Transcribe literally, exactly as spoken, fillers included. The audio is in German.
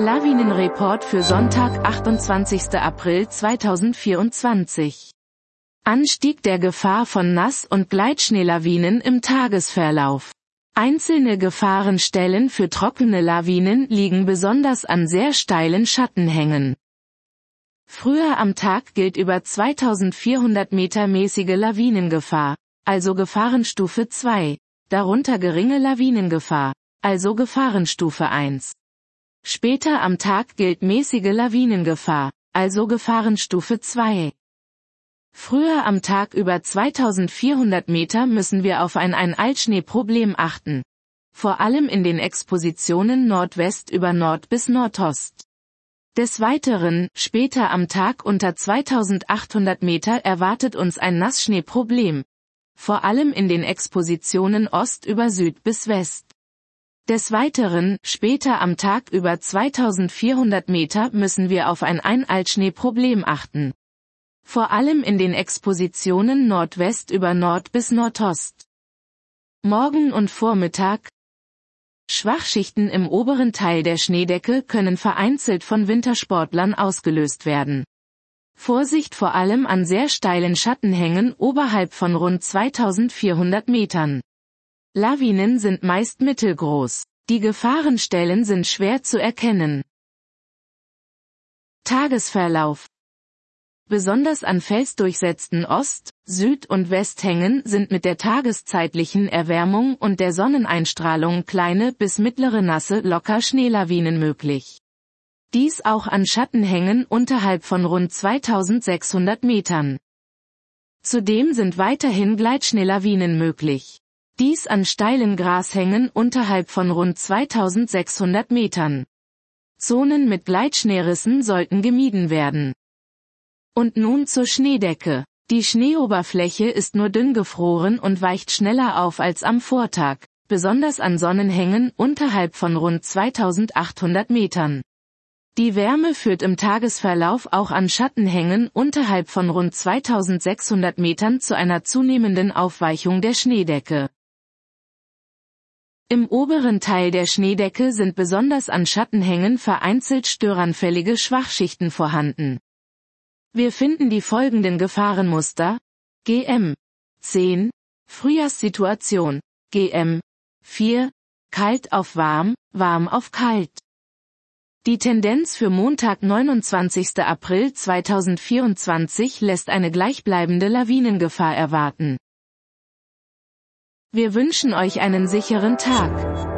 Lawinenreport für Sonntag, achtundzwanzigsten April zweitausendvierundzwanzig. Anstieg der Gefahr von Nass- und Gleitschneelawinen im Tagesverlauf. Einzelne Gefahrenstellen für trockene Lawinen liegen besonders an sehr steilen Schattenhängen. Früher am Tag gilt über zweitausendvierhundert Meter mäßige Lawinengefahr, also Gefahrenstufe zwei, darunter geringe Lawinengefahr, also Gefahrenstufe eins. Später am Tag gilt mäßige Lawinengefahr, also Gefahrenstufe zwei. Früher am Tag über zweitausendvierhundert Meter müssen wir auf ein Einaltschnee-Problem achten. Vor allem in den Expositionen Nordwest über Nord bis Nordost. Des Weiteren, später am Tag unter zweitausendachthundert Meter erwartet uns ein Nassschneeproblem. Vor allem in den Expositionen Ost über Süd bis West. Des Weiteren, später am Tag über zweitausendvierhundert Meter müssen wir auf ein Einaltschneeproblem achten. Vor allem in den Expositionen Nordwest über Nord bis Nordost. Morgen und Vormittag. Schwachschichten im oberen Teil der Schneedecke können vereinzelt von Wintersportlern ausgelöst werden. Vorsicht vor allem an sehr steilen Schattenhängen oberhalb von rund zweitausendvierhundert Metern. Lawinen sind meist mittelgroß. Die Gefahrenstellen sind schwer zu erkennen. Tagesverlauf. Besonders an felsdurchsetzten Ost-, Süd- und Westhängen sind mit der tageszeitlichen Erwärmung und der Sonneneinstrahlung kleine bis mittlere nasse locker Schneelawinen möglich. Dies auch an Schattenhängen unterhalb von rund zweitausendsechshundert Metern. Zudem sind weiterhin Gleitschneelawinen möglich. Dies an steilen Grashängen unterhalb von rund zweitausendsechshundert Metern. Zonen mit Gleitschneerissen sollten gemieden werden. Und nun zur Schneedecke. Die Schneeoberfläche ist nur dünn gefroren und weicht schneller auf als am Vortag, besonders an Sonnenhängen unterhalb von rund zweitausendachthundert Metern. Die Wärme führt im Tagesverlauf auch an Schattenhängen unterhalb von rund zweitausendsechshundert Metern zu einer zunehmenden Aufweichung der Schneedecke. Im oberen Teil der Schneedecke sind besonders an Schattenhängen vereinzelt störanfällige Schwachschichten vorhanden. Wir finden die folgenden Gefahrenmuster: G M zehn, Frühjahrssituation, G M vier, kalt auf warm, warm auf kalt. Die Tendenz für Montag, neunundzwanzigsten April zweitausendvierundzwanzig lässt eine gleichbleibende Lawinengefahr erwarten. Wir wünschen euch einen sicheren Tag.